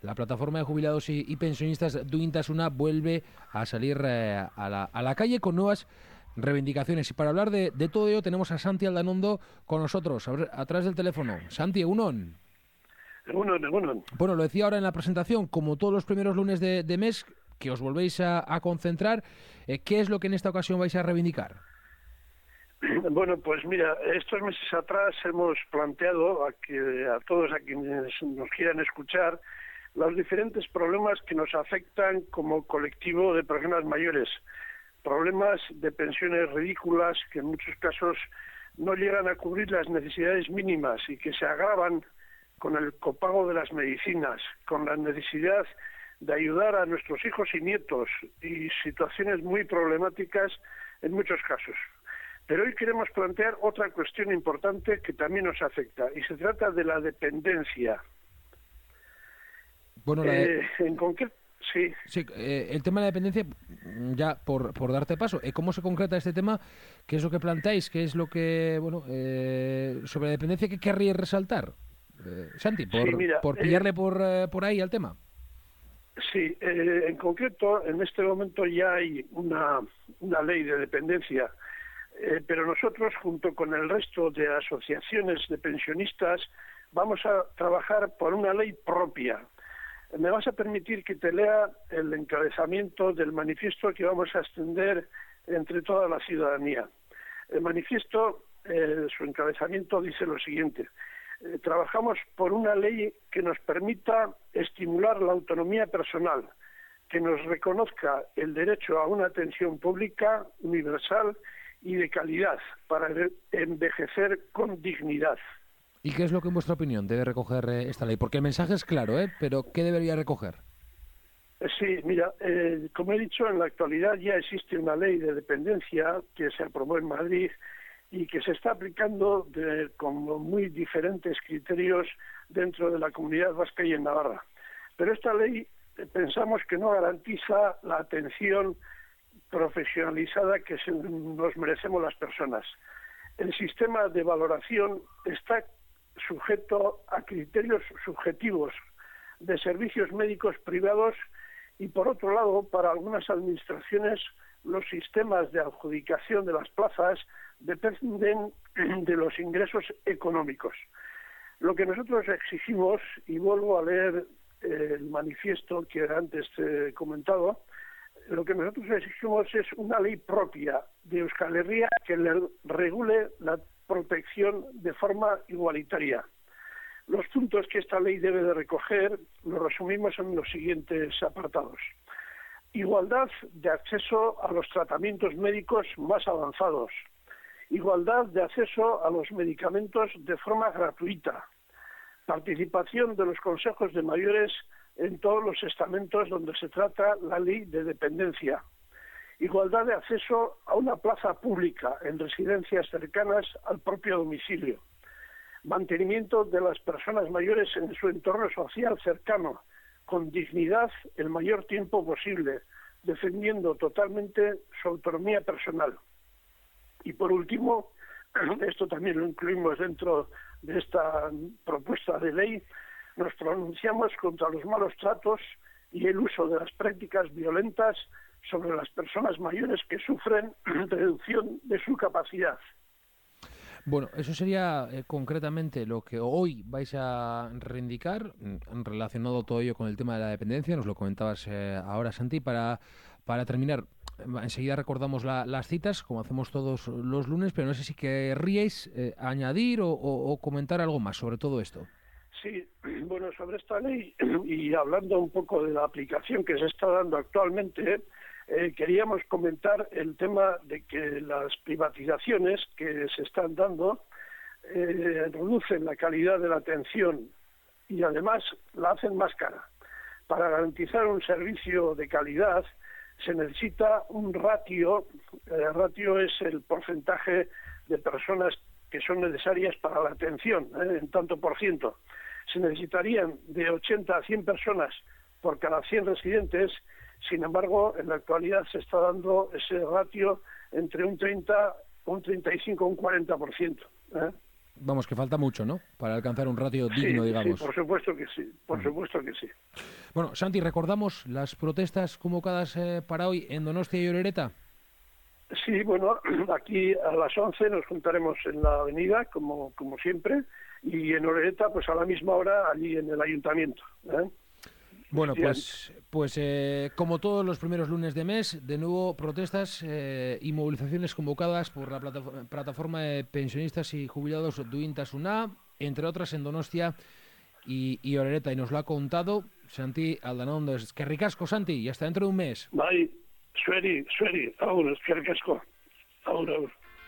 la plataforma de jubilados y pensionistas Duintasuna vuelve a salir a la calle con nuevas reivindicaciones. Y para hablar de todo ello tenemos a Santi Aldanondo con nosotros, atrás del teléfono. Santi, egunon. Egunon. Bueno, lo decía ahora en la presentación, como todos los primeros lunes de mes, que os volvéis a concentrar. ¿Qué es lo que en esta ocasión vais a reivindicar? Bueno, pues mira, estos meses atrás hemos planteado a todos a quienes nos quieran escuchar los diferentes problemas que nos afectan como colectivo de personas mayores. Problemas de pensiones ridículas que en muchos casos no llegan a cubrir las necesidades mínimas y que se agravan con el copago de las medicinas, con la necesidad de ayudar a nuestros hijos y nietos y situaciones muy problemáticas en muchos casos. Pero hoy queremos plantear otra cuestión importante que también nos afecta y se trata de la dependencia. Bueno, en concreto, sí. Sí, el tema de la dependencia, ya por darte paso, ¿cómo se concreta este tema? ¿Qué es lo que planteáis? ¿Qué es lo que, sobre la dependencia que querríais resaltar? Santi, por pillarle por ahí al tema. Sí, en concreto, en este momento ya hay una ley de dependencia, pero nosotros, junto con el resto de asociaciones de pensionistas, vamos a trabajar por una ley propia. Me vas a permitir que te lea el encabezamiento del manifiesto que vamos a extender entre toda la ciudadanía. El manifiesto, su encabezamiento dice lo siguiente: trabajamos por una ley que nos permita estimular la autonomía personal, que nos reconozca el derecho a una atención pública, universal y de calidad para envejecer con dignidad. ¿Y qué es lo que, en vuestra opinión, debe recoger esta ley? Porque el mensaje es claro, pero ¿qué debería recoger? Sí, mira, como he dicho, en la actualidad ya existe una ley de dependencia que se aprobó en Madrid y que se está aplicando con muy diferentes criterios dentro de la Comunidad Vasca y en Navarra. Pero esta ley pensamos que no garantiza la atención profesionalizada que nos merecemos las personas. El sistema de valoración está sujeto a criterios subjetivos de servicios médicos privados y, por otro lado, para algunas administraciones, los sistemas de adjudicación de las plazas dependen de los ingresos económicos. Lo que nosotros exigimos, y vuelvo a leer el manifiesto que antes te he comentado, lo que nosotros exigimos es una ley propia de Euskal Herria que regule la protección de forma igualitaria. Los puntos que esta ley debe de recoger los resumimos en los siguientes apartados: igualdad de acceso a los tratamientos médicos más avanzados, igualdad de acceso a los medicamentos de forma gratuita, participación de los consejos de mayores en todos los estamentos donde se trata la ley de dependencia, igualdad de acceso a una plaza pública en residencias cercanas al propio domicilio, mantenimiento de las personas mayores en su entorno social cercano, con dignidad el mayor tiempo posible, defendiendo totalmente su autonomía personal. Y por último, esto también lo incluimos dentro de esta propuesta de ley, nos pronunciamos contra los malos tratos y el uso de las prácticas violentas sobre las personas mayores que sufren reducción de su capacidad. Bueno, eso sería concretamente lo que hoy vais a reivindicar, relacionado todo ello con el tema de la dependencia. Nos lo comentabas ahora, Santi. Para terminar, enseguida recordamos las citas, como hacemos todos los lunes, pero no sé si querríais añadir o comentar algo más sobre todo esto. Sí, bueno, sobre esta ley y hablando un poco de la aplicación que se está dando actualmente, queríamos comentar el tema de que las privatizaciones que se están dando reducen la calidad de la atención y además la hacen más cara. Para garantizar un servicio de calidad se necesita un ratio. El ratio es el porcentaje de personas que son necesarias para la atención, en tanto por ciento. Se necesitarían de 80 a 100 personas por cada 100 residentes. Sin embargo, en la actualidad se está dando ese ratio entre un 30, un 35, un 40%. Vamos, que falta mucho, ¿no? Para alcanzar un ratio digno, Sí, digamos. por supuesto que sí, por supuesto que sí. Bueno, Santi, ¿recordamos las protestas convocadas para hoy en Donostia y Orereta? Sí, bueno, aquí a las 11 nos juntaremos en la avenida, como siempre, y en Orereta, pues a la misma hora, allí en el ayuntamiento. Bueno, pues como todos los primeros lunes de mes, de nuevo protestas y movilizaciones convocadas por la plataforma de pensionistas y jubilados Duintasuna, entre otras en Donostia y Orereta. Y nos lo ha contado Santi Aldanondo. Es que ricasco, Santi, y hasta dentro de un mes. Bai, sueri, agur, eskerrik asko. Agur.